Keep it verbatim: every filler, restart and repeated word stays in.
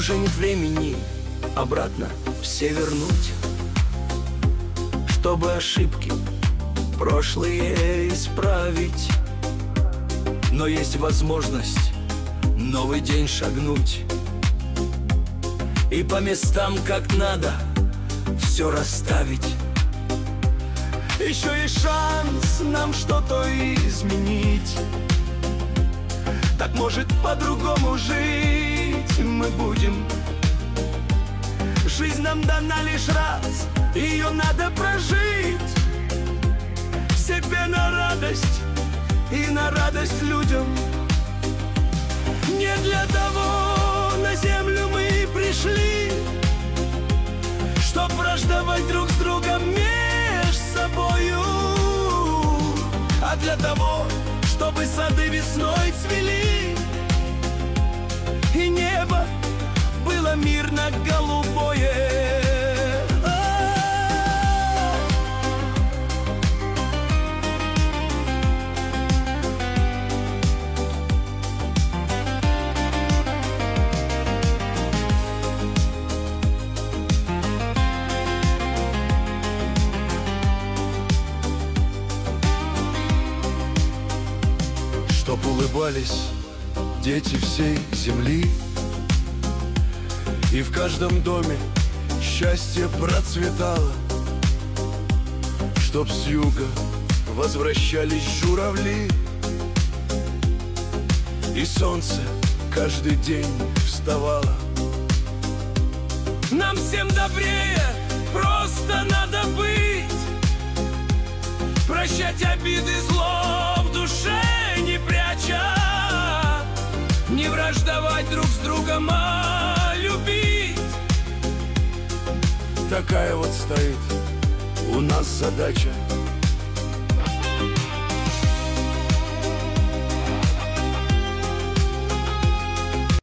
Уже нет времени обратно все вернуть, чтобы ошибки прошлые исправить. Но есть возможность новый день шагнуть и по местам как надо все расставить. Еще есть шанс нам что-то изменить. Так может по-другому жить мы будем. Жизнь нам дана лишь раз, ее надо прожить себе на радость и на радость людям. Не для того на землю мы и пришли, чтоб враждовать друг с другом меж собою, а для того, чтобы сады весной цвели и небо было мирно голубое. Чтоб улыбались дети всей земли, и в каждом доме счастье процветало. Чтоб с юга возвращались журавли, и солнце каждый день вставало. Нам всем добрее просто надо быть, прощать обиды, зло в душе не пряча, не враждовать друг с другом, а любить. Такая вот стоит у нас задача.